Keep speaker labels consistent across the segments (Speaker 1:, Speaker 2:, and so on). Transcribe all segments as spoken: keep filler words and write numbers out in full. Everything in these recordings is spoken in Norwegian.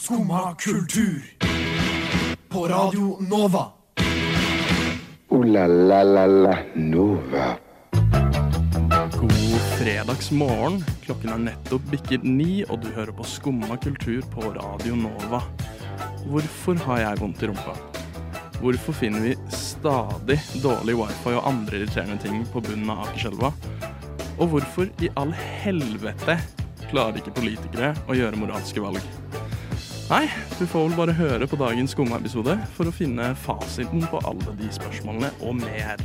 Speaker 1: Skumma kultur. På Radio Nova.
Speaker 2: Ooh la la la la Nova.
Speaker 3: God fredagsmorgen. Klokken er nettopp bikket ni, og du hører på Skumma kultur på Radio Nova. Hvorfor har jeg vondt i rumpa? Hvorfor finner vi stadig dårlig wifi og andre irriterende ting på bunnen av Akerselva? Og hvorfor i all helvete klarer ikke politikere å gjøre moralske valg? Nei, du får vel bare høre på dagens Skumma-episode for å finne fasiten på alle de spørsmålene og mer.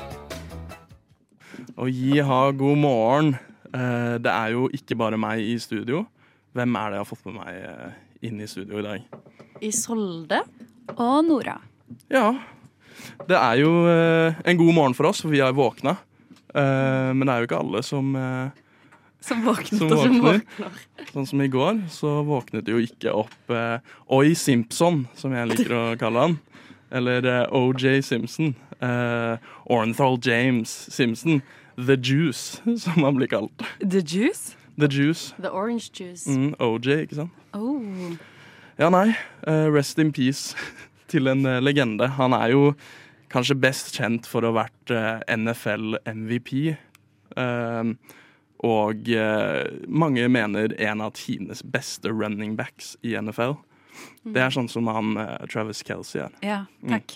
Speaker 3: Og jiha, god morgen. Det er jo ikke bare meg i studio. Hvem er det jeg har fått med meg inn i studio i dag?
Speaker 4: Isolde og Nora.
Speaker 3: Ja, det er jo en god morgen for oss, for vi har våkna. Men det er jo ikke alle som...
Speaker 4: Som våknet
Speaker 3: som
Speaker 4: og som
Speaker 3: våkner.
Speaker 4: våkner.
Speaker 3: Sånn som i går, så våknet jo ikke opp eh, Oi Simpson, som jeg liker å kalle han. Eller eh, O J Simpson. Eh, Orenthal James Simpson. The Juice, som han blir kalt.
Speaker 4: The juice?
Speaker 3: The Juice.
Speaker 4: The orange juice.
Speaker 3: Mm, O J, ikke sant?
Speaker 4: Oh.
Speaker 3: Ja, nei. Eh, rest in peace til en eh, legende. Han er jo kanskje best kjent for å ha vært eh, N F L M V P. Eh, Og eh, mange mener en av tidenes beste running backs i N F L. Det er sånn som han eh, Travis Kelce er.
Speaker 4: Ja, takk.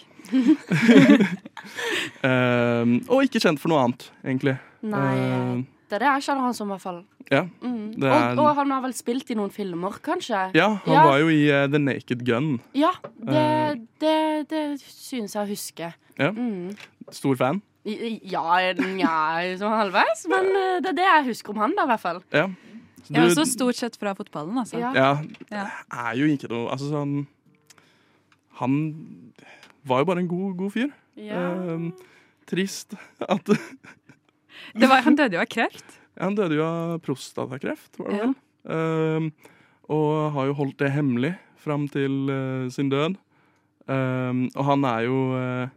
Speaker 3: um, og ikke kjent for noe annet, egentlig.
Speaker 4: Nei,
Speaker 3: Uh,
Speaker 4: det er det jeg kjenner han som i hvert fall.
Speaker 3: ja,
Speaker 4: Mm.
Speaker 3: det er,
Speaker 4: Og, og han har vel spilt i noen filmer, kanskje?
Speaker 3: ja, han
Speaker 4: Ja.
Speaker 3: var jo i eh, The Naked Gun.
Speaker 4: Ja, det,
Speaker 3: Eh.
Speaker 4: det, det synes jeg å huske.
Speaker 3: Ja.
Speaker 4: Mm.
Speaker 3: Stor fan.
Speaker 4: I- i- Ja, ja, sånn halvveis, men eh, det er det jeg husker om han da, i hvert fall.
Speaker 3: Ja. Så
Speaker 5: Jeg er
Speaker 3: du-
Speaker 5: også stort sett fra fotballen, altså.
Speaker 4: Ja.
Speaker 3: Ja,
Speaker 5: Ja.
Speaker 3: er jo ikke noe Altså sånn Han var jo bare en god, god fyr.
Speaker 4: Ja.
Speaker 3: Um, trist at
Speaker 5: Det var, han døde jo av kreft.
Speaker 3: Han døde jo av prostatakreft, var det
Speaker 5: Ja.
Speaker 3: vel? Um, og har jo holdt det hemmelig fram til uh, sin død. Um, og han er jo uh,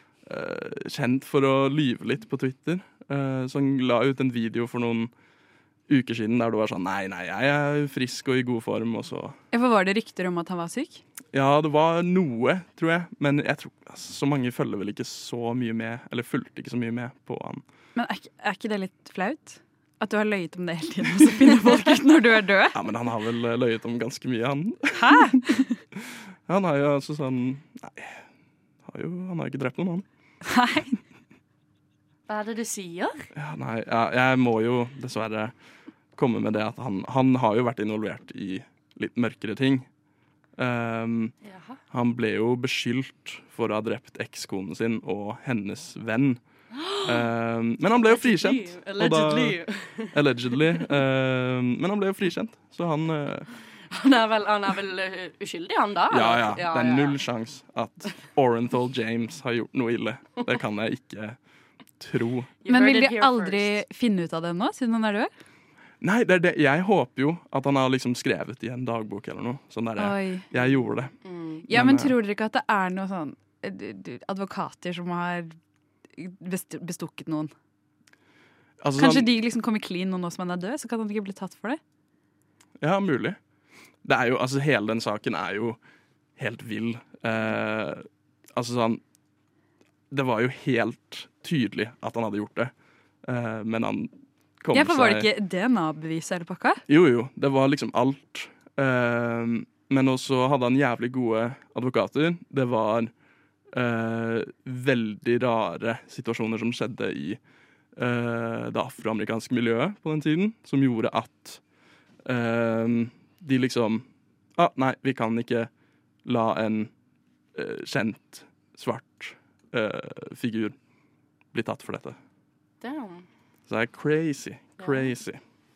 Speaker 3: uh, kjent for å lyve litt på Twitter. Uh, så han la ut en video for noen uker siden der det var sånn Nei, nei, jeg er frisk og i god form, og så
Speaker 5: Hvorfor var det rykter om at han var syk?
Speaker 3: Ja, det var noe, tror jeg. Men jeg tror altså, så mange følger vel ikke så mye med, eller fulgte ikke så mye med på han.
Speaker 5: Men er, ikke- er ikke det litt flaut? At du har løyet om det hele tiden, og så finner folk ut når du er død?
Speaker 3: Ja, men han har vel uh, løyet om ganske mye, han.
Speaker 5: Hæ?
Speaker 3: Han har jo altså sånn Nei, har jo, han har ikke drept noen, han.
Speaker 5: Nei.
Speaker 4: Hva er det du sier?
Speaker 3: Ja, nei, ja, jeg må jo dessverre komme med det at han, han har jo vært involvert i litt mørkere ting. Um,
Speaker 4: Jaha.
Speaker 3: han ble jo beskyldt for å ha drept ekskonen sin og hennes venn. Um, men han ble jo frikjent. og da-
Speaker 4: Allegedly.
Speaker 3: Allegedly. Um, men han ble jo frikjent, så han uh,
Speaker 4: Han er vel, han er vel uh, uskyldig, han da?
Speaker 3: Ja,
Speaker 4: eller?
Speaker 3: ja. Det er null sjanse at Orenthal James har gjort noe ille. Det kan jeg ikke tro.
Speaker 4: You
Speaker 5: Men
Speaker 4: heard
Speaker 5: vil
Speaker 4: it
Speaker 5: vi
Speaker 4: here
Speaker 5: aldri
Speaker 4: first.
Speaker 5: finne ut av det nå, siden han er død?
Speaker 3: Nei, det er det. Jeg håper jo at han har liksom skrevet i en dagbok eller noe. Sånn der,
Speaker 5: Oi.
Speaker 3: jeg gjorde det.
Speaker 4: Mm.
Speaker 5: Ja,
Speaker 3: Men,
Speaker 5: men
Speaker 3: eh,
Speaker 5: tror dere ikke at det er noe sånn eh, du- du- advokater som har best- bestukket noen?
Speaker 3: Altså,
Speaker 5: Kanskje
Speaker 3: sånn,
Speaker 5: de liksom kommer clean nå som han er død, så kan han ikke bli tatt for det?
Speaker 3: Ja, mulig. Det er jo, altså hele den saken er jo helt vill. Eh, altså sånn, det var jo helt tydelig at han hadde gjort det. Eh, men han kom
Speaker 5: Ja, for var det
Speaker 3: seg...
Speaker 5: ikke D N A-bevis hele pakka?
Speaker 3: Jo, jo, det var liksom alt. Eh, men også hadde han jævlig gode advokater. Det var eh, veldig rare situasjoner som skjedde i eh, det afroamerikanske miljøet på den tiden, som gjorde at eh, de liksom ah, nei, vi kan ikke la en eh, kjent svart eh, figur bli tatt for dette.
Speaker 4: Damn.
Speaker 3: Så det er crazy, crazy.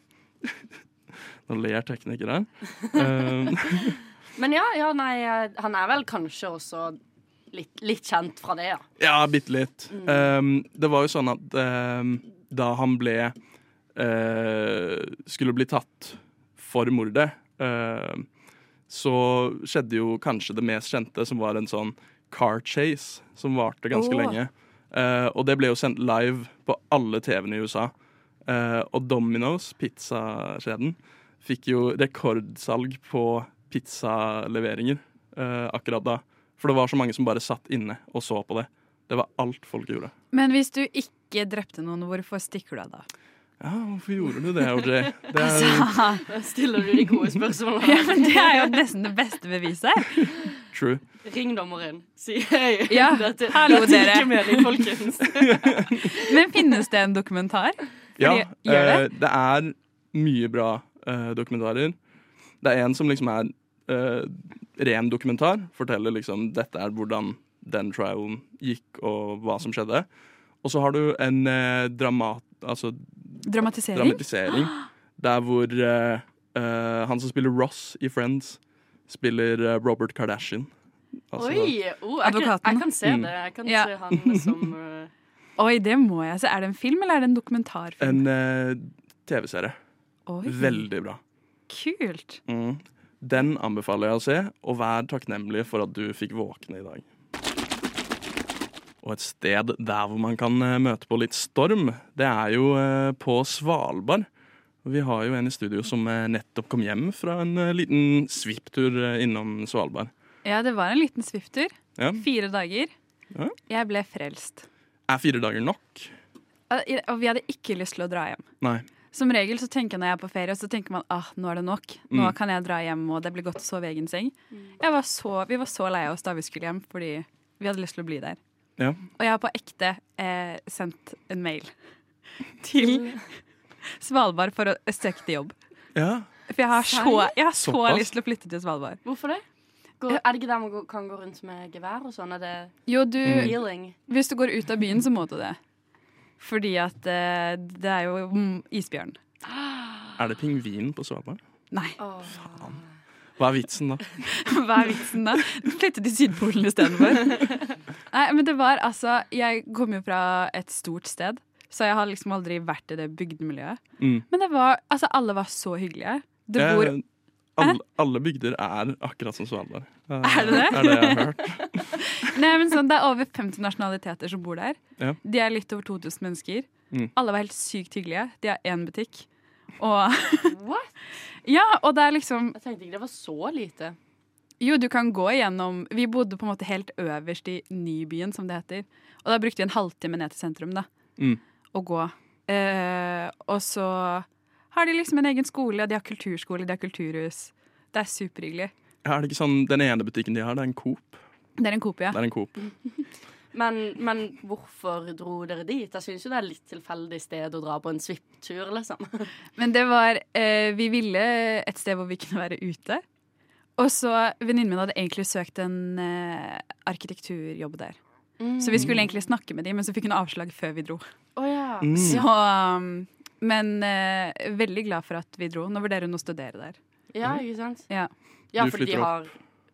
Speaker 3: Nå ler teknikere. Um,
Speaker 4: Men ja, ja, nei, eh, han er vel kanskje også litt, litt kjent fra det, ja.
Speaker 3: ja, bitte litt. Um, det var jo sånn at um, da han ble uh, skulle bli tatt for mordet, uh, så skjedde jo kanskje det mest kjente, som var en sånn car chase, som varte ganske
Speaker 5: Åh.
Speaker 3: lenge. Uh, og det ble jo sendt live på alle T V-ene i U S A. Uh, og Domino's, pizzakjeden, fikk jo rekordsalg på pizzaleveringer uh, akkurat da. For det var så mange som bare satt inne og så på det. Det var alt folk gjorde.
Speaker 5: Men hvis du ikke drepte noen, hvorfor stikker du av da?
Speaker 3: Ja, hvorfor gjorde du det, O J? Det er,
Speaker 4: Da stiller du de gode spørsmålene.
Speaker 5: Ja, men det er jo nesten det beste beviset.
Speaker 3: true.
Speaker 4: Ring dommeren. Si hei.
Speaker 5: Ja,
Speaker 4: Dette,
Speaker 5: hallo
Speaker 4: dette er
Speaker 5: dere.
Speaker 4: ikke mening, folkens.
Speaker 5: Men finnes det en dokumentar?
Speaker 3: Ja,
Speaker 5: Fordi- gjør det?
Speaker 3: eh, det er mye bra eh, dokumentarer. Det er en som liksom er eh, ren dokumentar. Forteller liksom dette er hvordan den trialen gikk og hva som skjedde. Og så har du en eh, dramat, altså
Speaker 5: Dramatisering?
Speaker 3: dramatisering der hvor eh, eh, han som spiller Ross i Friends, spiller eh, Robert Kardashian. Altså,
Speaker 4: Oi, oh, jeg, kan,
Speaker 5: Advokaten.
Speaker 4: jeg kan se
Speaker 3: Mm.
Speaker 4: det. Jeg kan
Speaker 5: Ja.
Speaker 4: se han som uh,
Speaker 5: Oi, det må jeg se. Er det en film, eller er det en dokumentarfilm?
Speaker 3: en eh, T V-serie.
Speaker 5: Oi,
Speaker 3: Veldig bra.
Speaker 5: kult.
Speaker 3: Mm. Den anbefaler jeg å se, og vær takknemlig for at du fikk våkne i dag. Og et sted der hvor man kan eh, møte på litt storm, det er jo eh, på Svalbard. Og vi har jo en i studio som eh, nettopp kom hjem fra en eh, liten svipptur eh, innom Svalbard.
Speaker 5: Ja, det var en liten svipptur.
Speaker 3: Ja.
Speaker 5: Fire dager.
Speaker 3: Ja.
Speaker 5: Jeg ble frelst.
Speaker 3: Er fire dager nok?
Speaker 5: Og og vi hadde ikke lyst til å dra hjem.
Speaker 3: Nei.
Speaker 5: Som regel så tenker jeg når jeg er på ferie, så tenker man ah, nå er det nok. Nå
Speaker 3: Mm.
Speaker 5: kan jeg dra hjem, og det blir godt å sove i egen seng. Jeg var så, vi var så lei oss da vi skulle hjem, fordi vi hadde lyst til å bli der.
Speaker 3: Ja.
Speaker 5: Og jeg har på ekte eh, sendt en mail til Svalbard for å søke jobb.
Speaker 3: Ja.
Speaker 5: For jeg har så, jeg har så
Speaker 3: Såpass?
Speaker 5: lyst til å flytte til Svalbard.
Speaker 4: Hvorfor det? Går, er det ikke der man går, kan gå rundt med gevær og sånn? Er det
Speaker 5: Jo, du,
Speaker 3: Mm.
Speaker 4: healing?
Speaker 5: hvis du går ut av byen, så må du det. Fordi at eh, det er jo mm, isbjørn.
Speaker 3: Er det pingvin på Svalbard?
Speaker 5: Nei,
Speaker 4: Åh.
Speaker 3: Hva er vitsen da?
Speaker 5: hva er vitsen da? Flytte til Sydpolen i stedet for. Nei, men det var altså, jeg kom jo fra et stort sted, så jeg har liksom aldri vært i det bygdemiljøet.
Speaker 3: Mm.
Speaker 5: Men det var, altså alle var så hyggelige. Det
Speaker 3: Eh,
Speaker 5: bor,
Speaker 3: alle, alle bygder er akkurat som Svalbard. Eh,
Speaker 5: Er det det?
Speaker 3: Er det jeg har hørt.
Speaker 5: nei, men sånn, det er over femti nasjonaliteter som bor der.
Speaker 3: Ja.
Speaker 5: De er litt over to tusen mennesker.
Speaker 3: Mm.
Speaker 5: Alle var helt sykt hyggelige. De har én butikk. Og,
Speaker 4: What?
Speaker 5: ja, og det er liksom,
Speaker 4: Jeg tenkte ikke det var så lite.
Speaker 5: jo, du kan gå igjennom, vi bodde på en måte helt øverst i Nybyen, som det heter. Og da brukte vi en halvtime ned til sentrum da,
Speaker 3: Mm.
Speaker 5: å gå. Eh, og så har de liksom en egen skole, og de har kulturskole, de har kulturhus. Det er superhyggelig.
Speaker 3: Er det ikke sånn, den ene butikken de har, det er en Coop?
Speaker 5: Det er en Coop, ja.
Speaker 3: Det er en Coop.
Speaker 4: Men, men hvorfor dro dere dit? Jeg syns jo det er litt tilfeldig sted å dra på en svipptur, liksom.
Speaker 5: Men det var, eh, vi ville et sted hvor vi kunne være ute. Og så venninnen min hadde egentlig søkt en eh, arkitekturjobb der. Så vi skulle egentlig snakke med dem, men så fikk hun avslag før vi dro.
Speaker 4: Å ja.
Speaker 3: Mm.
Speaker 5: Så, um, men eh, veldig glad for at vi dro. Nå vurderer hun å studere der.
Speaker 4: Ja, ikke sant?
Speaker 5: Ja,
Speaker 4: Ja,
Speaker 3: Du
Speaker 4: fordi de
Speaker 3: flytter
Speaker 4: har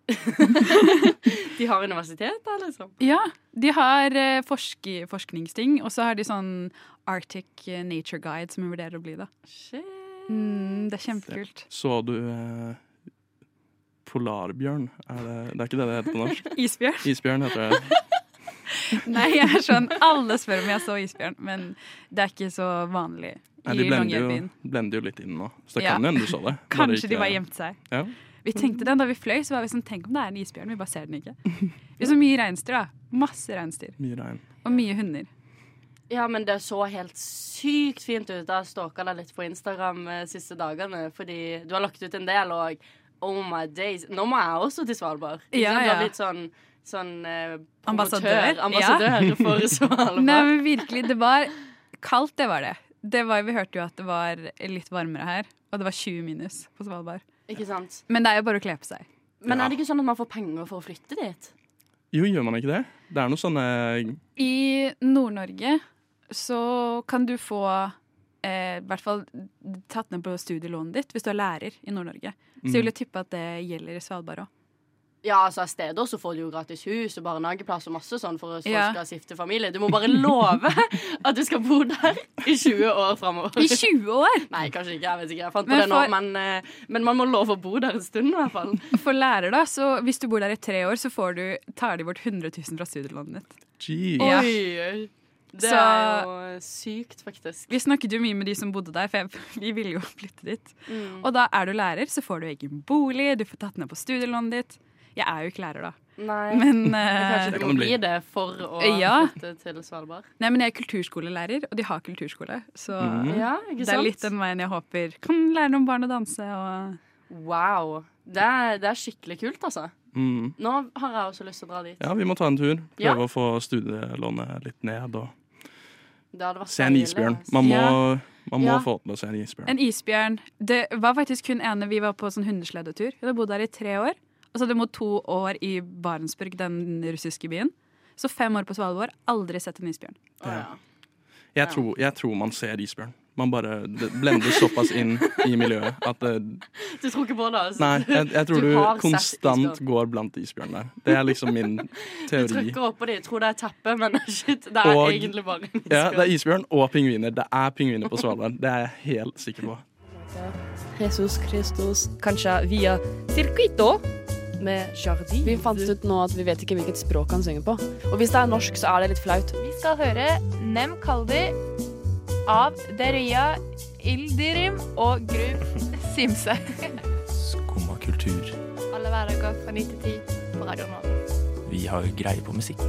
Speaker 4: De har universitet der, liksom.
Speaker 5: ja de har eh, forske, forskningsting, og så har de sånn Arctic eh, Nature Guide som hun vurderer å bli da.
Speaker 4: Shit.
Speaker 5: Mm, det er kjempekult.
Speaker 3: Så du eh, polarbjørn? Er det, det er ikke det det heter på norsk?
Speaker 5: Isbjørn?
Speaker 3: Isbjørn heter det.
Speaker 5: Nei, jeg er sånn, alle spør om jeg så isbjørn, men det er ikke så vanlig
Speaker 3: Nei,
Speaker 5: i
Speaker 3: de blender jo,
Speaker 5: Longyearbyen.
Speaker 3: blender jo litt inn nå. Så det
Speaker 5: Ja.
Speaker 3: kan hende du så det. Bare
Speaker 5: Kanskje
Speaker 3: ikke-
Speaker 5: de bare gjemte seg.
Speaker 3: Ja.
Speaker 5: Vi tenkte den da vi fløy, så var vi sånn, tenk om det er en isbjørn, vi bare ser den ikke. Vi så mye reinsdyr da, masse reinsdyr,
Speaker 3: Mye regn.
Speaker 5: og mye hunder.
Speaker 4: Ja, men det så helt sykt fint ut. Jeg har stalka deg litt på Instagram de siste dagene, fordi du har lagt ut en del, og oh my days. Nå må jeg også til Svalbard. Ikke
Speaker 5: Ja,
Speaker 4: sant? Du
Speaker 5: ja.
Speaker 4: har blitt sånn, sånn eh,
Speaker 5: Ambassadør.
Speaker 4: promotør, ambassadør for Svalbard.
Speaker 5: Nei, men virkelig, det var kaldt, det var det. Det var, vi hørte jo at det var litt varmere her, og det var tjue minus på Svalbard.
Speaker 4: Ikke sant?
Speaker 5: Men det er jo bare å kle på seg.
Speaker 4: Men
Speaker 3: Ja.
Speaker 4: er det ikke sånn at man får penger for å flytte dit?
Speaker 3: Jo, gjør man ikke det? Det er noe sånne
Speaker 5: I Nord-Norge så kan du få eh, i hvert fall tatt ned på studielånet ditt hvis du er lærer i Nord-Norge. Så jeg vil jo tippe at det gjelder i Svalbard også.
Speaker 4: Ja, altså steder så får du jo gratis hus og barnehageplass og masse sånn for at folk
Speaker 5: Ja.
Speaker 4: skal skifte familie. Du må bare love at du skal bo der i tjue år fremover.
Speaker 5: I tjue år!
Speaker 4: Nei, kanskje ikke. Jeg vet ikke. Jeg fant på
Speaker 5: Men
Speaker 4: det nå.
Speaker 5: for-
Speaker 4: Men, eh, men man må love å bo der en stund, i hvert fall.
Speaker 5: For lærer da, så hvis du bor der i tre år, så får du, tar de bort hundre tusen fra studielånet ditt.
Speaker 3: Gee.
Speaker 5: Ja.
Speaker 4: Oi, oi. Det
Speaker 5: Så-
Speaker 4: er jo sykt, faktisk.
Speaker 5: Vi snakket jo mye med de som bodde der, for jeg, vi ville jo flytte dit.
Speaker 4: Mm.
Speaker 5: Og da er du lærer, så får du egen bolig, du får tatt ned på studielånet ditt. Jeg er jo ikke lærer da.
Speaker 4: Nei.
Speaker 5: Men,
Speaker 4: Men
Speaker 5: eh,
Speaker 4: kanskje
Speaker 3: Det
Speaker 4: du
Speaker 3: kan
Speaker 4: må
Speaker 3: det bli.
Speaker 4: bli det for å
Speaker 5: Ja.
Speaker 4: flytte til Svalbard?
Speaker 5: nei, men jeg er kulturskolelærer, og de har kulturskole. Så
Speaker 3: Mm.
Speaker 4: Ja, ikke sant?
Speaker 5: det er litt den veien jeg håper kan lære noen barn å danse. Og
Speaker 4: Wow. Det er, det er skikkelig kult, altså.
Speaker 3: Mm.
Speaker 4: Nå har jeg også lyst til å dra dit.
Speaker 3: Ja, vi må ta en tur.
Speaker 4: Ja.
Speaker 3: Prøve å få studielånet litt ned og
Speaker 4: Det hadde vært
Speaker 3: se en
Speaker 4: deilig,
Speaker 3: isbjørn.
Speaker 4: altså.
Speaker 3: Man må,
Speaker 5: Ja.
Speaker 3: man må
Speaker 4: Ja.
Speaker 3: få til å se en isbjørn.
Speaker 5: en isbjørn. Det var faktisk kun ene vi var på sånn hundesledetur. Vi hadde bodd der i tre år. Og så hadde vi bodd to år i Barentsburg, den russiske byen. Så fem år på Svalbard, aldri sett en isbjørn.
Speaker 4: Å, ja.
Speaker 3: Jeg tror, jeg tror man ser isbjørn. Man bare det blender såpass inn i miljøet at det,
Speaker 4: Du tror ikke på det? Altså.
Speaker 3: Nei, jeg, jeg tror
Speaker 4: Du
Speaker 3: du,
Speaker 4: har sett
Speaker 3: konstant
Speaker 4: isbjørn.
Speaker 3: går blant isbjørn der. Det er liksom min
Speaker 4: Du
Speaker 3: teori.
Speaker 4: trykker opp på de, tror det er teppe, men shit, det er
Speaker 3: Og-
Speaker 4: egentlig bare en
Speaker 3: Ja, det er
Speaker 4: isbjørn.
Speaker 3: isbjørn og pingviner. Det er pingviner på Svalbard. Det er jeg helt sikker på.
Speaker 6: Jesus Kristus, kanskje via Circuito med Jardin.
Speaker 7: Vi fant ut nå at vi vet ikke hvilket språk han synger på. Og hvis det er norsk, så er det litt flaut.
Speaker 8: Vi skal høre Nem Kaldi av Deria Ildirim og Gruv Simse.
Speaker 9: Skumma kultur.
Speaker 8: Alle hverdager fra ni til ti på Radio Nova.
Speaker 9: Vi har greie på musikk.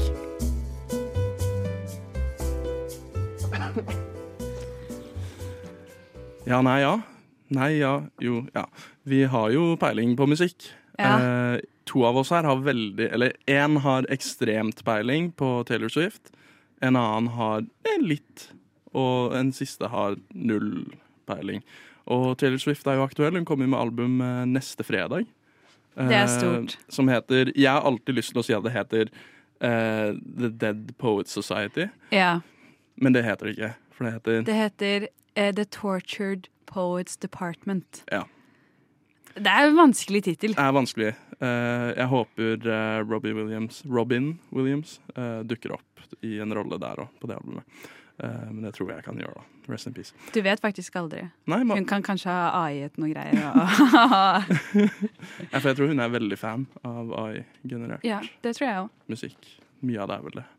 Speaker 3: Ja, nei, ja. Nei, ja, jo, ja. Vi har jo peiling på musikk.
Speaker 5: Ja.
Speaker 3: Eh, to av oss her har veldig Eller én har ekstremt peiling på Taylor Swift. En annen har eh, litt. Og en siste har null peiling. Og Taylor Swift er jo aktuell. Hun kommer med album eh, neste fredag.
Speaker 5: Det er
Speaker 3: Eh,
Speaker 5: stort.
Speaker 3: som heter Jeg har alltid lyst til å si at det heter eh, The Dead Poets Society.
Speaker 5: Ja,
Speaker 3: Men det heter det ikke. For det heter
Speaker 5: det heter eh, The Tortured Poets Department.
Speaker 3: Ja.
Speaker 5: Det er en vanskelig titel.
Speaker 3: er vanskelig. Eh, jeg håper eh, Robbie Williams, Robin Williams eh, dukker opp i en rolle der òg, på det albumet. Eh, men det tror jeg jeg kan gjøre. da. Rest in peace.
Speaker 5: Du vet faktisk aldri.
Speaker 3: Nei, ma-
Speaker 5: Hun kan kanskje ha A I-et noe greier. Og
Speaker 3: ja, for jeg tror hun er veldig fan av A I-generert
Speaker 5: ja, det tror jeg òg.
Speaker 3: musikk. Mye av det er vel det.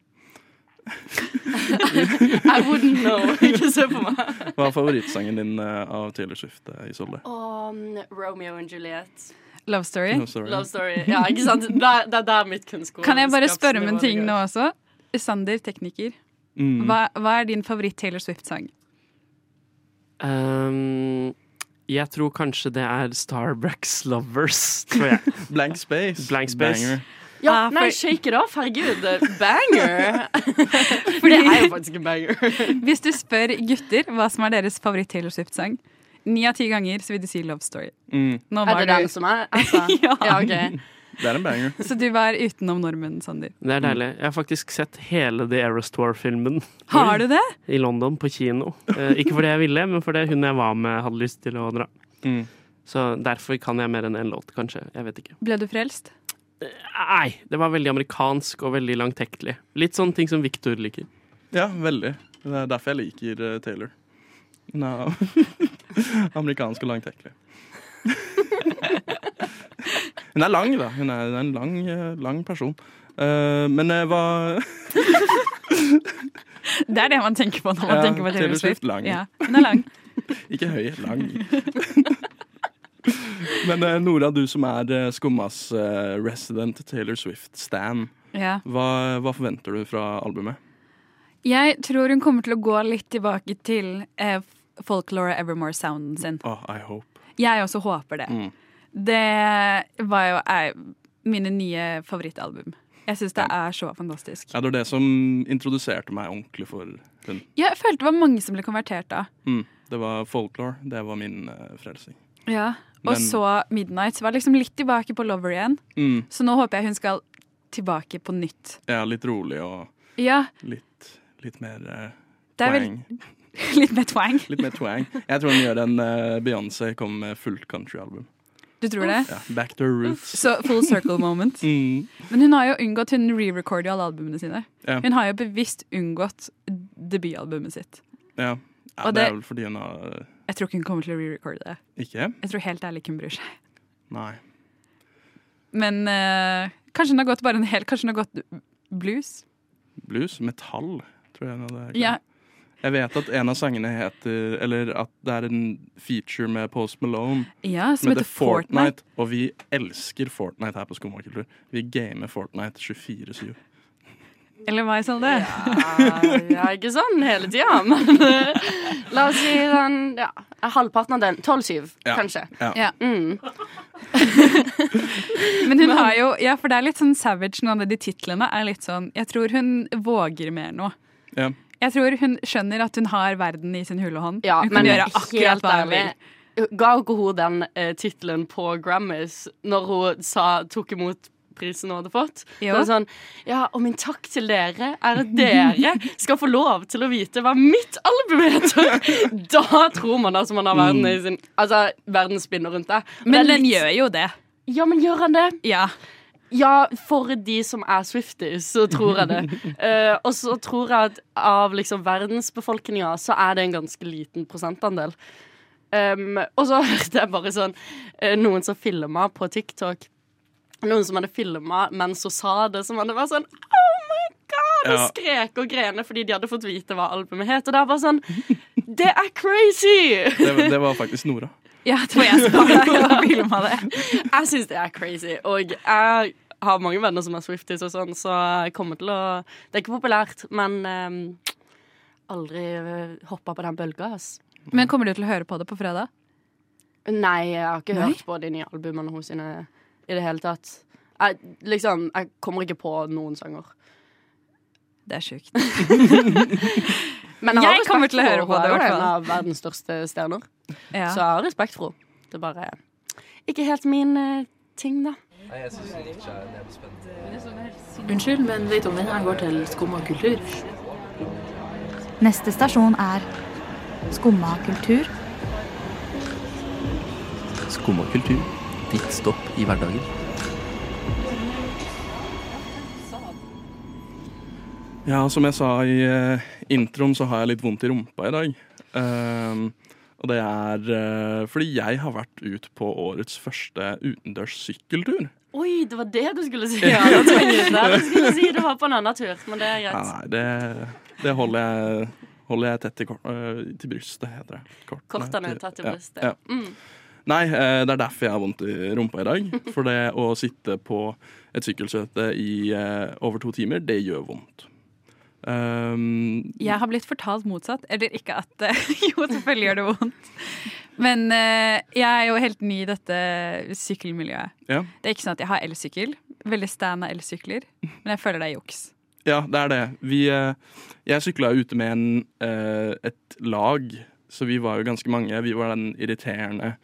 Speaker 4: I wouldn't know. Ikke se på meg.
Speaker 3: Hva er favorittsangen din eh, av Taylor Swift, eh, Isolde?
Speaker 4: Og um, Romeo and Juliet.
Speaker 5: Love Story.
Speaker 3: No, sorry.
Speaker 4: Love Story. Ja, ikke sant? Det er det er der mitt kunnskap
Speaker 5: Kan jeg bare spørre om en ting nå også? Sander, tekniker.
Speaker 3: Mm.
Speaker 5: Hva, hva er din favoritt Taylor Swift-sang?
Speaker 10: Um, jeg tror kanskje det er Starbucks Lovers, tror jeg.
Speaker 3: Blank Space.
Speaker 10: Blank Space.
Speaker 3: Banger.
Speaker 4: Ja,
Speaker 5: Ah,
Speaker 4: nei,
Speaker 5: for-
Speaker 4: shake it off. Herregud. Banger. For det er jo faktisk en banger.
Speaker 5: Hvis du spør gutter hva som er deres favoritt Taylor Swift-sang, ni av ti ganger så vil du si Love Story.
Speaker 3: Mm.
Speaker 5: Nå
Speaker 4: Er
Speaker 5: var
Speaker 4: det den
Speaker 5: du,
Speaker 4: som er? Altså.
Speaker 5: Ja.
Speaker 4: Ja, ok.
Speaker 3: Det er en banger.
Speaker 5: så du var utenom normen, Sander.
Speaker 10: Det er deilig. Jeg har faktisk sett hele The Eras Tour-filmen
Speaker 5: Har du det?
Speaker 10: i London på kino. Eh, ikke fordi jeg ville, men fordi hun jeg var med hadde lyst til å dra.
Speaker 3: Mm.
Speaker 10: Så derfor kan jeg mer enn én låt, kanskje. Jeg vet ikke.
Speaker 5: Ble du frelst?
Speaker 10: Nei, det var veldig amerikansk og veldig langtekkelig. Litt sånne ting som Victor liker.
Speaker 3: Ja, veldig. Det er derfor jeg liker eh, Taylor. Hun er amerikansk og langtekkelig. Hun er lang, da. Hun er, hun er en lang, eh, lang person. Eh, men eh, hva
Speaker 5: Det er det man tenker på når man
Speaker 3: Ja,
Speaker 5: tenker på Taylor
Speaker 3: Taylor Swift,
Speaker 5: Swift.
Speaker 3: lang.
Speaker 5: Ja, hun er lang.
Speaker 3: Ikke høy, lang. Men eh, Nora, du som er eh, Skummas eh, resident Taylor Swift-stan,
Speaker 5: Ja.
Speaker 3: hva, hva forventer du fra albumet?
Speaker 5: Jeg tror hun kommer til å gå litt tilbake til eh, Folklore Evermore-sounden sin.
Speaker 3: Oh, I hope.
Speaker 5: Jeg også håper det.
Speaker 3: Mm.
Speaker 5: Det var jo er, mine nye favorittalbum. Jeg syns det er så fantastisk.
Speaker 3: Ja, det var det som introduserte meg ordentlig for hun.
Speaker 5: Jeg følte det var mange som ble konvertert da.
Speaker 3: Mm. Det var folklore. Det var min uh, frelsing.
Speaker 5: Ja. Og
Speaker 3: Men-
Speaker 5: så Midnight. Så var liksom litt tilbake på Lover igjen.
Speaker 3: Mm.
Speaker 5: Så nå håper jeg hun skal tilbake på nytt.
Speaker 3: Ja, litt rolig og
Speaker 5: Ja,
Speaker 3: litt, litt mer uh,
Speaker 5: det er vel
Speaker 3: twang.
Speaker 5: litt mer twang.
Speaker 3: Litt mer twang. Jeg tror hun gjør en uh, Beyoncé kommer med fullt countryalbum.
Speaker 5: Du tror det?
Speaker 3: Ja, back to her roots.
Speaker 5: Så full circle moment.
Speaker 3: Mm.
Speaker 5: Men hun har jo unngått, hun re-recorder jo alle albumene sine.
Speaker 3: Ja.
Speaker 5: Hun har jo bevisst unngått debutalbumet sitt.
Speaker 3: Ja. Ja,
Speaker 5: Og
Speaker 3: det
Speaker 5: det-
Speaker 3: er vel fordi hun har uh,
Speaker 5: Jeg tror ikke hun kommer til å re-recorde det.
Speaker 3: Ikke?
Speaker 5: Jeg tror helt ærlig ikke hun bryr seg.
Speaker 3: Nei.
Speaker 5: Men eh, kanskje hun har gått bare en hel, kanskje hun har gått blues?
Speaker 3: Blues? Metall? tror jeg. Det er
Speaker 5: Ja.
Speaker 3: Jeg vet at en av sangene heter, eller at det er en feature med Post Malone.
Speaker 5: Ja, som heter Fortnite.
Speaker 3: Fortnite. Og vi elsker Fortnite her på Skumma Kultur. Vi gamer Fortnite tjuefire syv.
Speaker 5: Eller hva, Isolde?
Speaker 4: Ja, jeg er ikke sånn hele tida, men uh, la oss si sånn, ja, halvparten av den. tolv syv,
Speaker 3: Ja.
Speaker 4: kanskje.
Speaker 3: Ja.
Speaker 5: Ja.
Speaker 4: Mm.
Speaker 5: Men hun har jo, ja, for det er litt sånn savage, noen av de titlene er litt sånn, jeg tror hun våger mer nå.
Speaker 3: Ja.
Speaker 5: Jeg tror hun skjønner at hun har verden i sin hulle hånd.
Speaker 4: Ja,
Speaker 5: hun kan
Speaker 4: men
Speaker 5: gjøre akkurat
Speaker 4: helt
Speaker 5: hva hun vil.
Speaker 4: ærlig, ga ikke hun den uh, titlen på Grammys når hun sa, tok imot prisen hun hadde fått. Så
Speaker 5: Jo.
Speaker 4: det er sånn, ja, og min takk til dere er at dere skal få lov til å vite hva mitt album heter. Da tror man altså man har verden i sin, altså verden spinner rundt deg. Og
Speaker 5: Men
Speaker 4: det er
Speaker 5: den
Speaker 4: litt-
Speaker 5: gjør jo det.
Speaker 4: Ja, men gjør han det?
Speaker 5: Ja.
Speaker 4: Ja, for de som er Swifties, så tror jeg det. Eh, og så tror jeg at av liksom verdensbefolkninga så er det en ganske liten prosentandel. Um, og så hørte jeg bare sånn eh, noen som filma på TikTok. Noen som hadde filma mens hun sa det, som hadde vært sånn oh my god! Og
Speaker 3: Ja.
Speaker 4: skrek og grene fordi de hadde fått vite hva albumet het. Og det er bare sånn Det er crazy!
Speaker 3: Det, var- det var faktisk Nora.
Speaker 5: Ja, det var jeg som var der og filma det.
Speaker 4: Jeg syns det er crazy. Og jeg har mange venner som er Swifties og sånn, så jeg kommer til å Det er ikke populært, men um, aldri uh, hoppa på den bølga, ass.
Speaker 5: Men kommer du til å høre på det på fredag?
Speaker 4: Nei, jeg har ikke
Speaker 5: Nei?
Speaker 4: hørt på de nye albumene hos sine i det hele tatt. Jeg, liksom, jeg kommer ikke på noen sanger.
Speaker 5: Det er sjukt.
Speaker 4: Men jeg,
Speaker 5: Jeg
Speaker 4: har respekt
Speaker 5: kommer til å
Speaker 4: for
Speaker 5: høre på
Speaker 4: henne.
Speaker 5: det, i
Speaker 4: Hun er
Speaker 5: hvert
Speaker 4: jo en
Speaker 5: fall.
Speaker 4: av verdens største stjerner.
Speaker 5: Ja.
Speaker 4: Så jeg har respekt for henne. Det er bare ikke helt min uh, ting, da.
Speaker 11: Unnskyld, men vet du om denne går til Skumma kultur?
Speaker 12: Neste stasjon er Skumma kultur.
Speaker 9: Skumma kultur. Ditt stopp i hverdagen.
Speaker 3: Ja, som jeg sa i uh, introen, så har jeg litt vondt i rumpa i dag. Um, og det er uh, fordi jeg har vært ut på årets første utendørs sykkeltur.
Speaker 4: Oi, det var det du skulle si. Ja, da trenger jeg det. Du skulle si det var på en annen tur, men det er
Speaker 3: Ja,
Speaker 4: greit.
Speaker 3: nei, det, det holder, jeg, holder jeg tett til, kor- øh, til brystet, heter det. Kort,
Speaker 4: Kortene
Speaker 3: nei,
Speaker 4: tatt til
Speaker 3: ja,
Speaker 4: brystet.
Speaker 3: ja.
Speaker 4: Mm.
Speaker 3: Nei, eh, det er derfor jeg har vondt i rumpa i dag. For det å sitte på et sykkelsete i eh, over to timer, det gjør vondt. Um,
Speaker 5: Jeg har blitt fortalt motsatt. Eller ikke at eh, Jo, selvfølgelig gjør det vondt. Men eh, jeg er jo helt ny i dette sykkelmiljøet.
Speaker 3: Ja.
Speaker 5: Det er ikke sånn at jeg har elsykkel. Veldig stan av elsykler. Men jeg føler det er juks.
Speaker 3: Ja, det er det. Vi, eh, jeg sykla ute med en, eh, et lag, så vi var jo ganske mange. Vi var den irriterende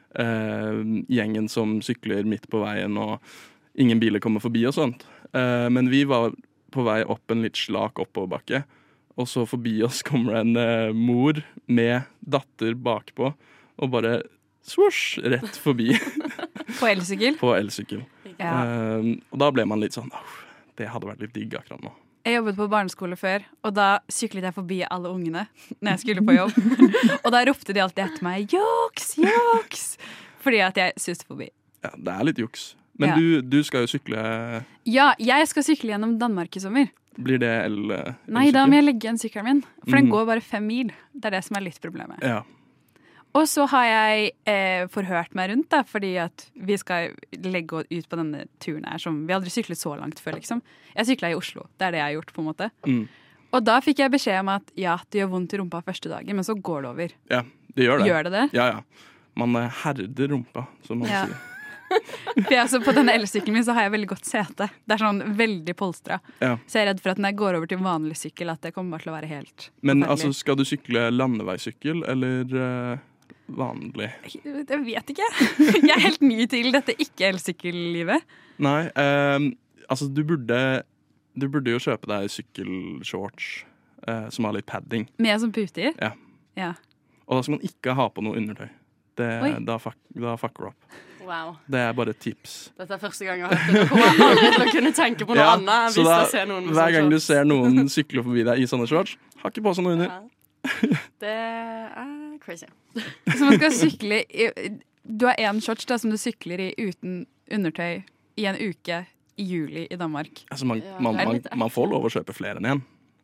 Speaker 3: eh, gjengen som sykler midt på veien, og ingen biler kommer forbi og sånt. Eh, men vi var på vei opp en litt slak oppoverbakke, og så forbi oss kommer det en eh, mor med datter bakpå, og bare swoosh, rett forbi.
Speaker 5: På elsykkel?
Speaker 3: På elsykkel.
Speaker 5: Ja.
Speaker 3: Eh, og da ble man litt sånn, «Åh, det hadde vært litt digg akkurat nå».
Speaker 5: Jeg jobbet på barneskole før, og da syklet jeg forbi alle ungene når jeg skulle på jobb. Og da ropte de alltid etter meg, joks, joks, fordi at jeg suste forbi.
Speaker 3: Ja, det er litt juks. Men
Speaker 5: Ja.
Speaker 3: du, du skal jo sykle.
Speaker 5: Ja, jeg skal sykle gjennom Danmark i sommer.
Speaker 3: Blir det el, el
Speaker 5: Nei, da må jeg legge igjen sykkelen min, for den
Speaker 3: Mm.
Speaker 5: går bare fem mil. Det er det som er litt problemet.
Speaker 3: Ja.
Speaker 5: Og så har jeg eh, forhørt meg rundt, da, fordi at vi skal legge ut på denne turen her. Som, vi har aldri syklet så langt før, liksom. Jeg sykla i Oslo, det er det jeg har gjort, på en måte.
Speaker 3: Mm.
Speaker 5: Og da fikk jeg beskjed om at ja, det gjør vondt i rumpa første dagen, men så går det over.
Speaker 3: ja, det gjør det.
Speaker 5: Gjør det det?
Speaker 3: Ja, ja. Man eh, herder rumpa, som man
Speaker 5: Ja.
Speaker 3: sier.
Speaker 5: For jeg, altså, på denne elsykkelen min så har jeg veldig godt sete. Det er sånn veldig polstra.
Speaker 3: Ja.
Speaker 5: Så jeg er redd for at når jeg går over til vanlig sykkel, at det kommer bare til å være helt
Speaker 3: Men
Speaker 5: forferdelig.
Speaker 3: altså, skal du sykle landeveissykkel eller eh, vanlig?
Speaker 5: Jeg vet ikke. Jeg er helt ny til dette ikke-elsykkellivet.
Speaker 3: Nei, eh, altså du burde, du burde jo kjøpe deg sykkelshorts eh, som har litt padding.
Speaker 5: Med som pute i.
Speaker 3: Ja.
Speaker 5: Ja.
Speaker 3: Og da skal man ikke ha på noe undertøy. Det,
Speaker 5: Oi.
Speaker 3: da, fuck, da fucker du opp.
Speaker 4: Wow.
Speaker 3: Det er bare et tips.
Speaker 4: Dette er første gang jeg har hørt det. Jeg kommer aldri til å kunne tenke på noe
Speaker 3: Ja,
Speaker 4: annet
Speaker 3: så
Speaker 4: hvis
Speaker 3: da,
Speaker 4: jeg ser noen med
Speaker 3: hver
Speaker 4: sånne
Speaker 3: gang du
Speaker 4: shorts.
Speaker 3: ser noen sykle forbi deg i sånne shorts, har ikke på seg noe under.
Speaker 4: Det er crazy.
Speaker 5: Så man skal sykle i, Du har én shorts da, som du sykler i uten undertøy i en uke i juli i Danmark.
Speaker 3: Altså man,
Speaker 5: Ja.
Speaker 3: man,
Speaker 5: Er det
Speaker 3: man,
Speaker 5: litt
Speaker 3: man får lov å kjøpe flere enn én.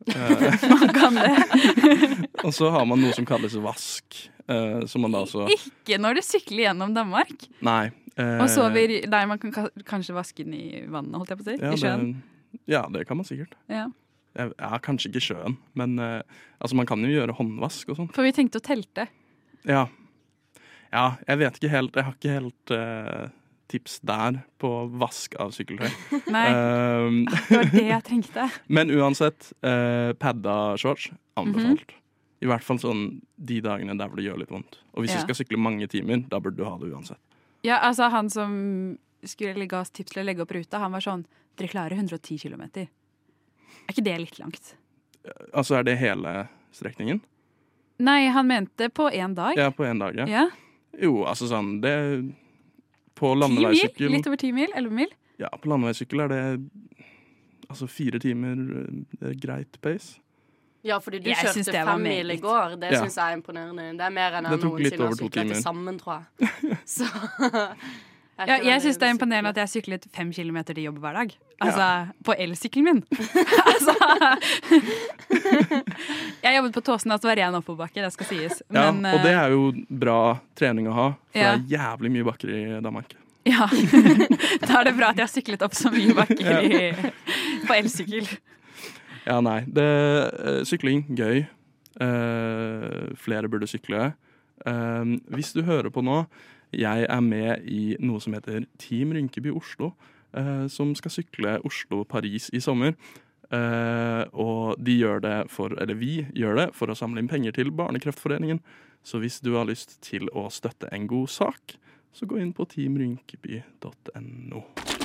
Speaker 5: Man kan det.
Speaker 3: Og så har man noe som kalles vask. Uh, som man da også...
Speaker 5: Ikke når du sykler gjennom Danmark.
Speaker 3: Nei. Uh,
Speaker 5: og sover, nei, man kan ka- kanskje vaske den i vannet, holdt jeg på å si.
Speaker 3: Ja,
Speaker 5: I sjøen.
Speaker 3: Det, ja, det kan man sikkert.
Speaker 5: Ja.
Speaker 3: Jeg, ja, kanskje ikke sjøen, men uh, altså, man kan jo gjøre håndvask og sånn.
Speaker 5: For vi tenkte å telte.
Speaker 3: Ja. Ja, jeg vet ikke helt, jeg har ikke helt uh, tips der på vask av sykkeltøy.
Speaker 5: Nei,
Speaker 3: um,
Speaker 5: det var det jeg trengte.
Speaker 3: Men uansett, uh, padda shorts, anbefalt.
Speaker 5: Mm-hmm.
Speaker 3: I hvert fall sånn de dagene der hvor det gjør litt vondt. Og hvis
Speaker 5: Ja.
Speaker 3: du skal sykle mange timer, da burde du ha det uansett.
Speaker 5: Ja, altså han som skulle ga oss tips til å legge opp ruta, han var sånn, dere klarer hundre og ti kilometer. Er ikke det litt langt?
Speaker 3: Altså, er det hele strekningen?
Speaker 5: Nei, han mente på en dag.
Speaker 3: Ja, på en dag, ja.
Speaker 5: Ja.
Speaker 3: Jo, altså sånn, det på
Speaker 5: Ti mil?
Speaker 3: landeveissykkel.
Speaker 5: Litt over ti mil? Elleve mil?
Speaker 3: Ja, på landeveissykkel er det altså fire timer det er greit pace.
Speaker 4: Ja, fordi du
Speaker 5: Jeg synes
Speaker 4: kjørte
Speaker 5: det var
Speaker 4: fem mil i
Speaker 5: meget.
Speaker 4: går. Det
Speaker 3: Ja.
Speaker 4: synes jeg er imponerende. Det er mer enn
Speaker 3: Det
Speaker 4: jeg
Speaker 3: tok litt
Speaker 4: noensinne har
Speaker 3: over to
Speaker 4: syklet
Speaker 3: timer.
Speaker 4: til sammen, tror jeg. Så
Speaker 5: Ja, jeg synes det er imponerende at jeg syklet fem kilometer til jobb hver dag. Altså, på elsykkelen min. altså, jeg jobbet på Tåsen, at det var ren oppoverbakke, det skal sies.
Speaker 3: Ja,
Speaker 5: Men,
Speaker 3: og det
Speaker 5: eh,
Speaker 3: er jo bra trening å ha, for
Speaker 5: Ja.
Speaker 3: det er jævlig mye bakker i Danmark.
Speaker 5: Ja, da er det bra at jeg har syklet opp så mye bakker i, på elsykkel.
Speaker 3: Ja, nei, det, uh, sykling, gøy. Uh, flere burde sykle. Uh, hvis du hører på nå, jeg er med i noe som heter Team Rynkeby Oslo, uh, som skal sykle Oslo-Paris i sommer. Uh, og de gjør det for, eller vi gjør det for å samle inn penger til Barnekreftforeningen. Så hvis du har lyst til å støtte en god sak, så gå inn på team rynkeby punktum no.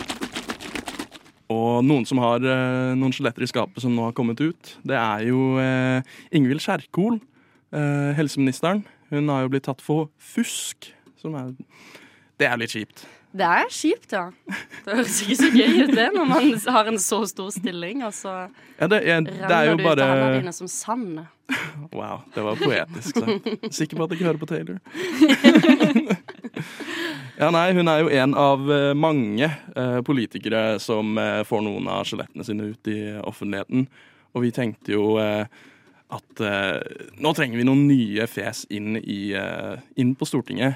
Speaker 3: Og noen som har uh, noen skjeletter i skapet som nå har kommet ut, det er jo uh, Ingvild Kjerkol, uh, helseministeren. Hun har jo blitt tatt for fusk, som er, det er litt kjipt.
Speaker 4: det er kjipt, ja. Det høres ikke så gøy ut det, når man har en så stor stilling, og så
Speaker 3: Ja, det, er, det er jo
Speaker 4: renner du ut av
Speaker 3: bare
Speaker 4: hendene dine som sand.
Speaker 3: Wow, det var poetisk sagt. Sikker på at jeg ikke hører på Taylor. Ja, nei, hun er jo en av eh, mange eh, politikere som eh, får noen av skjelettene sine ut i offentligheten. Og vi tenkte jo eh, at eh, nå trenger vi noen nye fjes inn, i, eh, inn på Stortinget.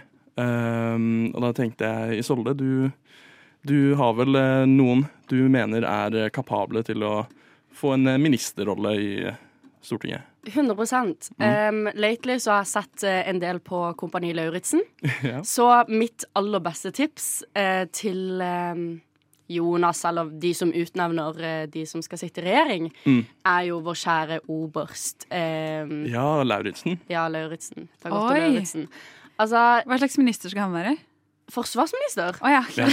Speaker 3: Um, og da tenkte jeg, Isolde, du, du har vel eh, noen du mener er eh, kapable til å få en eh, ministerrolle i eh, Stortinget.
Speaker 4: hundre prosent. Um, lately så har jeg sett uh, en del på Kompani Lauritzen.
Speaker 3: Ja.
Speaker 4: Så mitt aller beste tips uh, til um, Jonas, eller de som utnevner uh, de som skal sitte i regjering,
Speaker 3: Mm.
Speaker 4: er jo vår kjære oberst. Um,
Speaker 3: Ja, Lauritzen.
Speaker 4: ja, Lauritzen. Det er godt
Speaker 5: Oi.
Speaker 4: til Lauritzen. Altså,
Speaker 5: Hva slags minister skal han være?
Speaker 4: forsvarsminister.
Speaker 5: Å ja.
Speaker 3: Ja.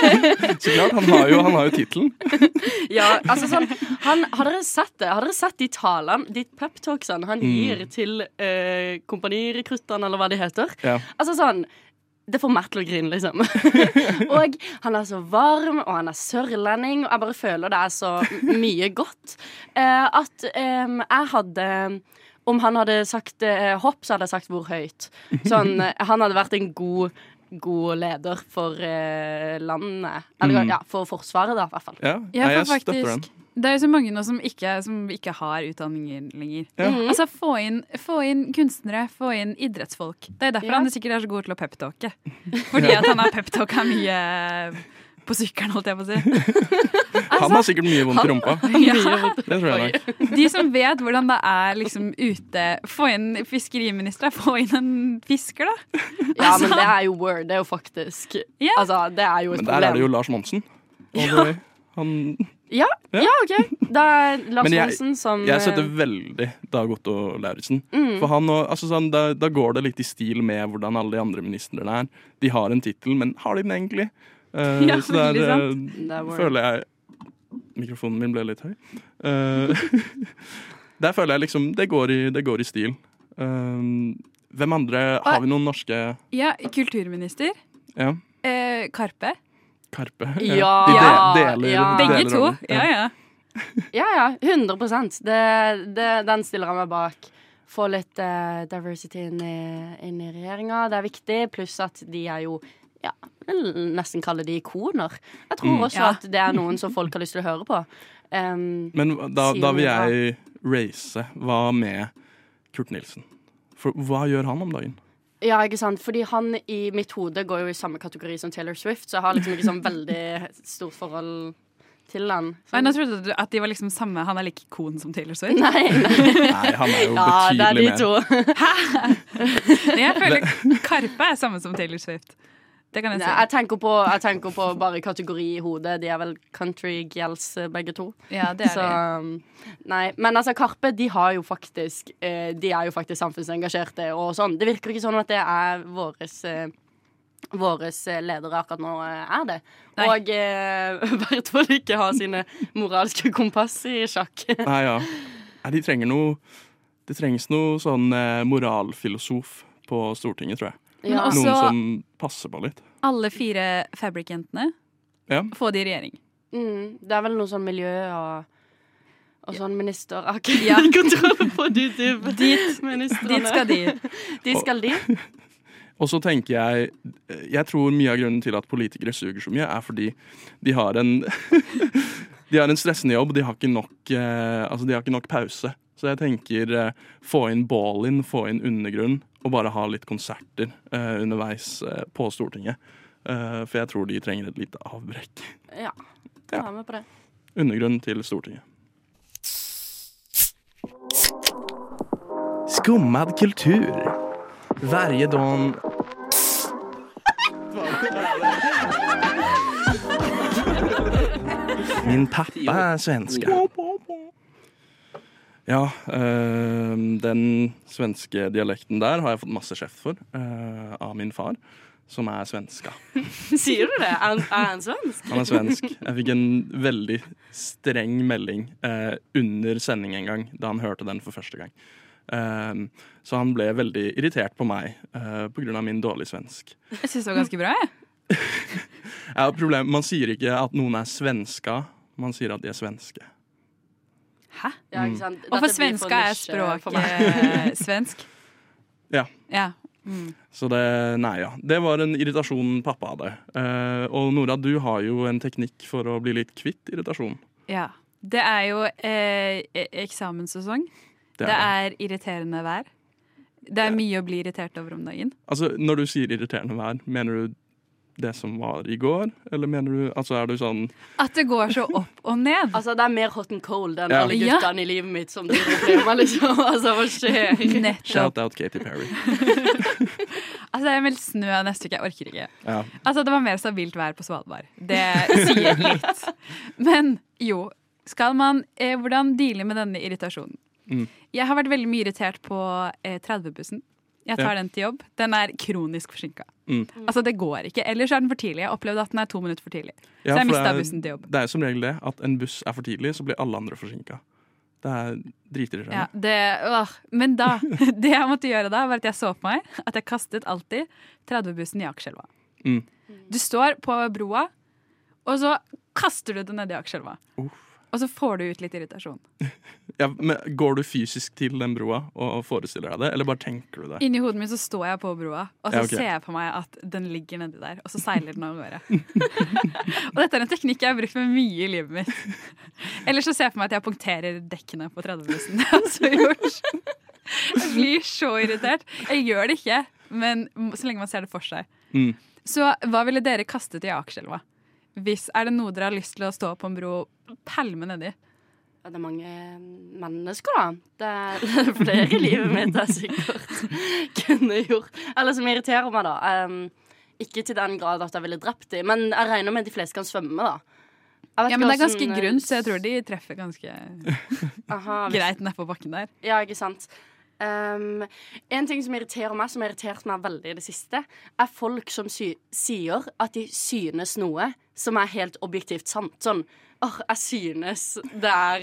Speaker 3: Så klart, han har jo, han har jo titelen.
Speaker 4: Ja, altså sånn han, Har dere sett det? Har dere sett de talene, de pep-talksene han
Speaker 3: Mm.
Speaker 4: gir til uh, kompanirekruttene, eller hva de heter?
Speaker 3: Ja.
Speaker 4: Altså sånn Det får meg til å grine, liksom. Og han er så varm, og han er sørlending, og jeg bare føler det er så mye godt. Uh, at um, jeg hadde Om han hadde sagt uh, hopp, så hadde jeg sagt hvor høyt. Sånn, uh, han hadde vært en god god leder for uh, landet. Eller
Speaker 3: Mm.
Speaker 4: ja, for Forsvaret, da, i hvert fall.
Speaker 3: Ja,
Speaker 5: Ja,
Speaker 3: Nei,
Speaker 5: for
Speaker 3: jeg støtter den.
Speaker 5: faktisk, det er jo så mange nå som ikke, som ikke har utdanninger lenger.
Speaker 3: Ja.
Speaker 4: Mhm.
Speaker 5: Altså, få inn, få inn kunstnere, få inn idrettsfolk. Det er derfor
Speaker 4: Ja.
Speaker 5: han sikkert er så god til å peptalke. Fordi at han har peptalka mye på sykkelen, holdt jeg på å si.
Speaker 3: Han har sikkert mye vondt i rumpa.
Speaker 5: Ja.
Speaker 3: Det tror jeg nok.
Speaker 5: De som vet hvordan det er liksom ute. Få inn fiskeriministre, få inn en fisker, da.
Speaker 4: Ja, men det er jo word. Det er jo faktisk
Speaker 5: Ja.
Speaker 4: Altså, det er jo et
Speaker 3: Men der er det
Speaker 4: problem.
Speaker 3: jo Lars Monsen. all the way. Han,
Speaker 4: Ja,
Speaker 3: Ja.
Speaker 4: ja, OK. Det er Lars
Speaker 3: Men jeg-
Speaker 4: Monsen som
Speaker 3: jeg setter
Speaker 4: eh,
Speaker 3: veldig Dag Otto Lauritzen.
Speaker 4: Mm.
Speaker 3: For han og, altså sånn, da, da går det litt i stil med hvordan alle de andre ministrene er. De har en tittel, men har de den egentlig? Eh,
Speaker 5: Ja,
Speaker 3: så der
Speaker 5: veldig
Speaker 3: eh,
Speaker 5: sant.
Speaker 4: Det er word.
Speaker 3: føler jeg Mikrofonen min ble litt høy. Eh, der føler jeg liksom Det går i, det går i stil. Eh, hvem andre Har vi noen norske
Speaker 5: Ja, kulturminister.
Speaker 3: Ja,
Speaker 5: Eh, Karpe.
Speaker 3: Karpe?
Speaker 4: Ja.
Speaker 3: De
Speaker 4: Ja,
Speaker 3: de deler,
Speaker 4: ja.
Speaker 5: Begge
Speaker 3: deler
Speaker 5: to.
Speaker 3: rollen.
Speaker 5: Ja, ja.
Speaker 4: Ja, ja. hundre prosent. Det, det, den stiller jeg meg bak. Få litt eh, diversity inn i, inn i regjeringa. Det er viktig. Pluss at de er jo ja, jeg vil nesten kalle de ikoner. Jeg tror
Speaker 3: Mm.
Speaker 4: også
Speaker 5: Ja.
Speaker 4: at det er noen som folk har lyst til å høre på. Um,
Speaker 3: Men da,
Speaker 4: sier
Speaker 3: da vil
Speaker 4: mye bra.
Speaker 3: jeg race. Hva med Kurt Nilsen? For hva gjør han om dagen?
Speaker 4: Ja, ikke sant? Fordi han i mitt hode går jo i samme kategori som Taylor Swift, så jeg har liksom ikke sånn veldig stort forhold til han.
Speaker 5: Nei, nå trodde du at de var liksom samme. Han er like ikon som Taylor Swift.
Speaker 4: Nei, nei.
Speaker 3: Nei, han er jo
Speaker 4: Ja, det er
Speaker 3: betydelig
Speaker 4: de to.
Speaker 5: Hæ? Jeg føler Karpe er samme som Taylor Swift. Det kan jeg si.
Speaker 4: Nei, jeg, tenker på, jeg tenker på bare kategori i hodet. De er vel country gals begge to.
Speaker 5: Ja, det er
Speaker 4: så,
Speaker 5: de.
Speaker 4: Nei, men altså Karpe, de har jo faktisk eh, De er jo faktisk samfunnsengasjerte og sånn. Det virker ikke sånn at det er våres eh, Våres ledere akkurat nå eh, er det.
Speaker 5: Nei.
Speaker 4: Og eh, i hvert fall ikke ha sine moralske kompass i sjakk.
Speaker 3: Nei, ja. Nei, de trenger noe Det trengs noe sånn eh, moralfilosof på Stortinget, tror jeg.
Speaker 4: Ja.
Speaker 5: også-
Speaker 3: Noen som passer på litt.
Speaker 5: Alle fire Fabric-jentene
Speaker 3: Ja.
Speaker 5: får de i regjering.
Speaker 4: Mm, det er vel noe sånn miljø og, og sånn minister. Jeg har ikke
Speaker 5: Ja.
Speaker 4: kontroll på de type
Speaker 5: Dit,
Speaker 4: ministrene.
Speaker 5: dit skal de.
Speaker 4: De skal de.
Speaker 3: Og så tenker jeg Jeg tror mye av grunnen til at politikere suger så mye, er fordi de har en De har en stressende jobb. De har ikke nok, eh, altså de har ikke nok pause. Så jeg tenker eh, få inn ball-in, få inn undergrunn, og bare ha litt konserter eh, underveis eh, på Stortinget. Eh, for jeg tror de trenger et lite avbrekk.
Speaker 4: Ja, jeg er med på det.
Speaker 3: Undergrunn til Stortinget. Skummad kultur. Varje dag. Min pappa är svenska. Ja, eh, den svenske dialekten der har jeg fått masse kjeft for eh, av min far, som er svenska.
Speaker 4: Sier du det? Er han, er han svensk?
Speaker 3: Han er svensk. Jeg fikk en veldig streng melding eh, under sending en gang, da han hørte den for første gang. Eh, så han ble veldig irritert på meg eh, på grunn av min dårlige svensk.
Speaker 5: Jeg synes det var ganske bra, jeg.
Speaker 3: Ja, problem, man sier ikke at noen er svenska, man sier at de er svenske.
Speaker 5: Hæ?
Speaker 4: Ja, ikke sant?
Speaker 5: Og for
Speaker 4: Dette blir
Speaker 5: svenska er
Speaker 4: nisje
Speaker 5: språk
Speaker 4: for meg.
Speaker 5: eh, svensk.
Speaker 3: Ja.
Speaker 5: Ja. Mm.
Speaker 3: Så det, nei ja, det var en irritasjon pappa hadde. Eh, og Nora, du har jo en teknikk for å bli litt kvitt irritasjon.
Speaker 5: Ja. Det er jo eh, e- eksamenssesong.
Speaker 3: Det
Speaker 5: Det
Speaker 3: er
Speaker 5: er irriterende vær. Det er mye å bli irritert over om dagen.
Speaker 3: Altså, når du sier irriterende vær, mener du det som var i går? Eller mener du, altså er du sånn
Speaker 5: At det går så opp og ned.
Speaker 4: Altså, det er mer hot and cold enn
Speaker 3: Ja.
Speaker 4: alle guttene i livet mitt som driver og prøver meg, liksom. Altså, hva skjer?
Speaker 5: Nettopp.
Speaker 3: Shout out Katy Perry.
Speaker 5: Altså, det er meldt snø neste uke. Jeg orker ikke.
Speaker 3: Ja.
Speaker 5: Altså, det var mer stabilt vær på Svalbard. Det sier litt. Men jo, skal man eh, hvordan deale med denne irritasjonen?
Speaker 3: Mm.
Speaker 5: Jeg har vært veldig mye irritert på eh, tretti-bussen. Jeg tar
Speaker 3: Ja.
Speaker 5: den til jobb. Den er kronisk forsinka.
Speaker 3: Mm.
Speaker 5: Altså, det går ikke. Ellers er den for tidlig. Jeg opplevde at den er to minutter for tidlig.
Speaker 3: Ja,
Speaker 5: så jeg
Speaker 3: for
Speaker 5: mista
Speaker 3: det er-
Speaker 5: bussen til jobb.
Speaker 3: Det er jo som regel det, at en buss er for tidlig, så blir alle andre forsinka. Det er dritirriterende.
Speaker 5: Ja, det, åh. Men da, det jeg måtte gjøre da, var at jeg så på meg at jeg kastet alltid tretti-bussen i Akerselva.
Speaker 3: Mm.
Speaker 5: Du står på broa, og så kaster du det ned i Akerselva.
Speaker 3: Uff.
Speaker 5: Og så får du ut litt irritasjon.
Speaker 3: Ja, men går du fysisk til den broa og forestiller deg det, eller bare tenker du det?
Speaker 5: Inni hodet mitt så står jeg på broa, og så
Speaker 3: Ja, ok.
Speaker 5: ser jeg på meg at den ligger nedi der, og så seiler den av gårde. Og dette er en teknikk jeg har brukt med mye i livet mitt. Ellers så ser jeg for meg at jeg punkterer dekkene på tretti-bussen. Det har jeg også gjort. Jeg blir så irritert. Jeg gjør det ikke, men så lenge man ser det for seg.
Speaker 3: Mm.
Speaker 5: Så hva ville dere kastet i Akerselva? Hvis, er det noe dere har lyst til å stå på en bro og pælme nedi?
Speaker 4: Ja, det er mange mennesker, da. Det er, det er flere i livet mitt jeg sikkert kunne gjort. Eller som irriterer meg, da. Um, ikke til den grad at jeg ville drept dem, men jeg regner med at de fleste kan svømme, da. Jeg vet
Speaker 5: Ja,
Speaker 4: ikke
Speaker 5: men det er
Speaker 4: hvordan-
Speaker 5: ganske grunt, så jeg tror de treffer ganske
Speaker 4: Aha, hvis-
Speaker 5: greit ned på bakken der.
Speaker 4: Ja, ikke sant. Um, en ting som irriterer meg, som har irritert meg veldig i det siste, er folk som sy sier at de synes noe som er helt objektivt sant. Sånn, åh, jeg synes det er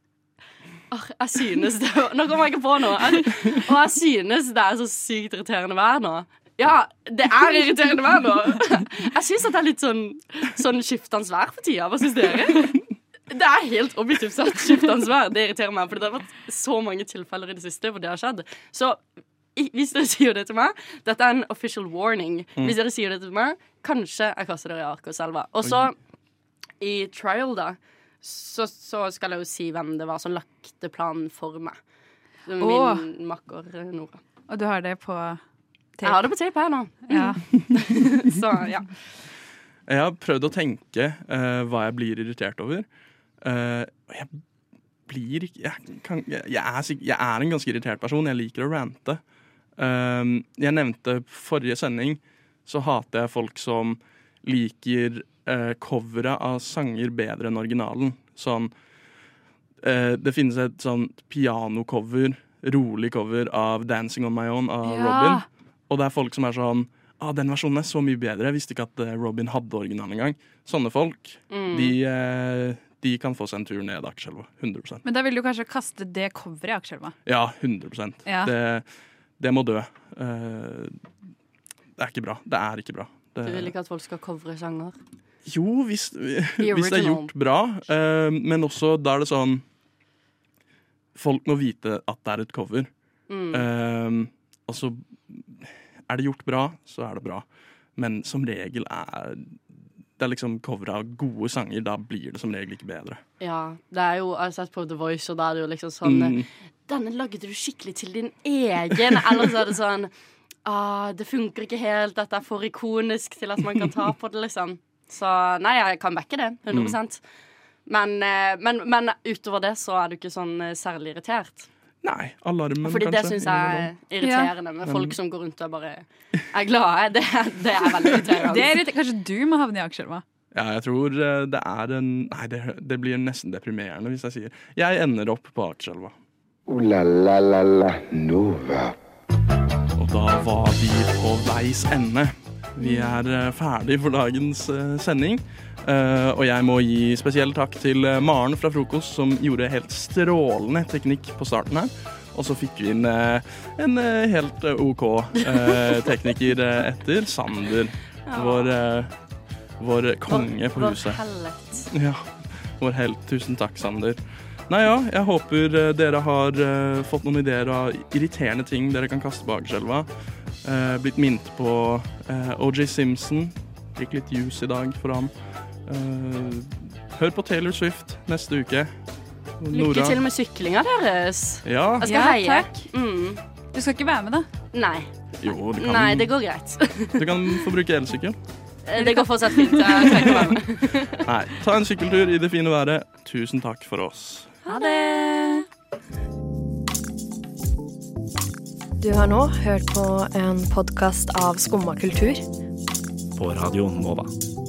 Speaker 4: Åh, jeg synes det Nå kommer jeg ikke på noe. Jeg, og jeg synes det er så sykt irriterende vær nå. Ja, det er irriterende vær nå. Jeg synes at det er litt sånn, sånn skiftende vær for tida. Hva synes dere? Det er helt objektivt sagt skiftende vær. Det irriterer meg, for det har vært så mange tilfeller i det siste hvor det har skjedd. Så i- hvis dere sier det til meg, dette er en official warning.
Speaker 3: Mm.
Speaker 4: Hvis dere sier det til meg, kanskje jeg kaster dere i Akerselva. Og så i trial, da, så, så skal jeg jo si hvem det var som lagte planen for meg. Min
Speaker 5: Åh.
Speaker 4: makker Nora.
Speaker 5: Og du har det på tape?
Speaker 4: Jeg har det på tape her nå.
Speaker 5: Ja.
Speaker 4: Så, ja.
Speaker 3: Jeg har prøvd å tenke uh, hva jeg blir irritert over. Uh, jeg blir ikke jeg, kan, jeg, jeg, er, jeg er en ganske irritert person. Jeg liker å rante. Uh, jeg nevnte forrige sending, så hater jeg folk som liker uh, coveret av sanger bedre enn originalen. Sånn, uh, det finnes et sånn pianocover, rolig cover av Dancing on My Own av
Speaker 5: Ja.
Speaker 3: Robin. Og det er folk som er sånn, ah, den versjonen er så mye bedre. Jeg visste ikke at uh, Robin hadde originalen engang. Sånne folk,
Speaker 5: Mm.
Speaker 3: de, uh, de kan få seg en tur ned Akerselva. hundre prosent.
Speaker 5: Men da vil du kanskje kaste det coveret i Akerselva?
Speaker 3: Ja, hundre prosent.
Speaker 5: Ja.
Speaker 3: Det, det må dø. Uh, det er ikke bra. Det er ikke bra. Det,
Speaker 4: Du vil ikke at folk skal covre sanger?
Speaker 3: Jo, hvis, hvis det er
Speaker 4: original.
Speaker 3: gjort bra, uh, men også da er det sånn folk må vite at det er et cover.
Speaker 4: Mm.
Speaker 3: Uh, og så er det gjort bra, så er det bra. Men som regel er det er liksom cover av gode sanger, da blir det som regel ikke bedre.
Speaker 4: Ja, det er jo, jeg har sett på The Voice, og da er det jo liksom sånn
Speaker 3: Mm.
Speaker 4: Denne lagde du skikkelig til din egen. Eller så er det sånn ah, det funker ikke helt, dette er for ikonisk til at man kan ta på det, liksom. Så nei, jeg kan backe det, hundre prosent. Men, eh, men, men utover det så er du ikke sånn eh, særlig irritert.
Speaker 3: Nei, alarmen
Speaker 4: Fordi det
Speaker 3: kanskje,
Speaker 4: syns jeg er
Speaker 3: innimellom.
Speaker 4: irriterende med
Speaker 3: Ja.
Speaker 4: folk som går rundt og bare er glade. Det, det er veldig irriterende.
Speaker 5: Det er irriter- Kanskje du må havne i Akerselva?
Speaker 3: Ja, jeg tror eh, det er en Nei, det, det blir nesten deprimerende hvis jeg sier jeg ender opp på Akerselva.
Speaker 2: Ooh la la la la Nova.
Speaker 3: Og da var vi på veis ende. Vi er eh, ferdig for dagens eh, sending. Eh, og jeg må gi spesiell takk til eh, Maren fra Frokost, som gjorde helt strålende teknikk på starten her. Og så fikk vi inn eh, en eh, helt eh, OK eh, tekniker eh, etter. Sander,
Speaker 4: Ja.
Speaker 3: vår, eh, vår konge på
Speaker 4: Vår
Speaker 3: huset.
Speaker 4: hellet.
Speaker 3: Ja, vår helt. Tusen takk, Sander. Nei ja, jeg håper eh, dere har eh, fått noen ideer av irriterende ting dere kan kaste på Akerselva. Eh, blitt minnet på eh, O J Simpson. Fikk litt juice i dag for ham. Eh, hør på Taylor Swift neste uke.
Speaker 4: Lykke til med syklinga deres.
Speaker 3: Ja.
Speaker 4: Jeg skal
Speaker 5: Ja,
Speaker 4: heie.
Speaker 5: takk.
Speaker 4: Mm.
Speaker 5: Du skal ikke være med, da?
Speaker 4: Nei.
Speaker 3: Jo, du kan,
Speaker 4: Nei, det går greit.
Speaker 3: du kan få bruke elsykkel.
Speaker 4: Det går fortsatt fint. Jeg trenger ikke være med.
Speaker 3: Nei, ta en sykkeltur i det fine været. Tusen takk for oss.
Speaker 4: Ha det!
Speaker 13: Du har nå hørt på en podkast av Skumma kultur.
Speaker 9: På Radio Nova.